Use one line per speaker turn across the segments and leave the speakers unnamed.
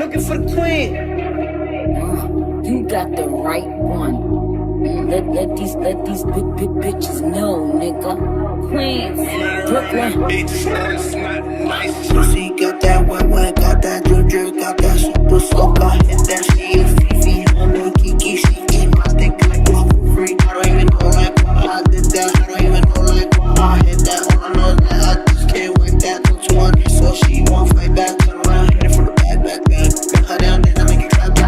looking for the queen.
You got the right one. Let these bitches know, nigga. Queens, Brooklyn.
Bitch, not nice.
Pussy got that wet, got that drip, got that super soak. I hit that she a Fifi, on the Kiki, she eat my dick like it's free. I don't even know like why I did that. I don't even know like why I hit that. All I know is that I just can't wait that till 20, so she won't fight back. Turn around, hit it from the back. Bring her down, then I make it clap.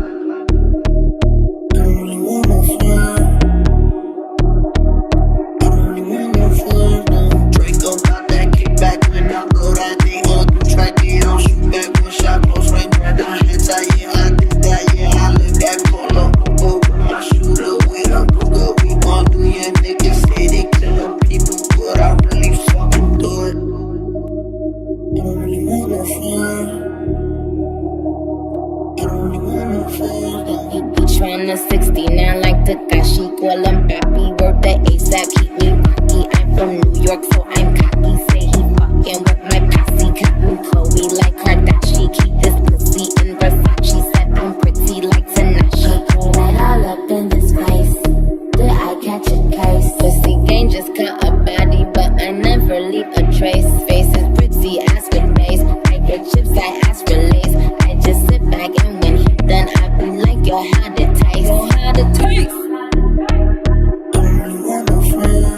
I don't really want no fun. I don't really want no fun, no. Draco got that kickback when I blow that thing on the track. Yeah, I'll shoot back one shot, close range, right down heads. Yeah, I did that, yeah, I live that polo. Go with my shooter, with a booger. We gon' do your niggas say they kill people, but I really fucking do it. I don't really want no fun. I don't really want no fun, no.
He tryna 69 like Takashi, call him Papi. Word the ASAP, keep me rocky. I'm from New York, so I'm cocky. Say he fucking with my posse, cotton Chloe like Kardashian. Keep this pussy in Versace, said I'm pretty like Tanashi. Right all up in this face, did I catch a case? Pussy gang just cut a body, but I never leave a trace. Face is pretty, ass with bass. I get chips, I ask for lace. I just sit back and when he done, I be like, yo, how to taste? Yo, how to taste?
I don't really want no fun.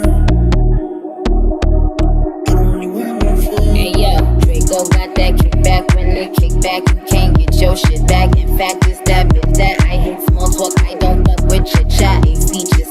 I don't really want no fun.
Hey yo, Draco got that kickback. When they kick back, you can't get your shit back. In fact, it's that bitch that I hate small talk. I don't fuck with your chat. AC just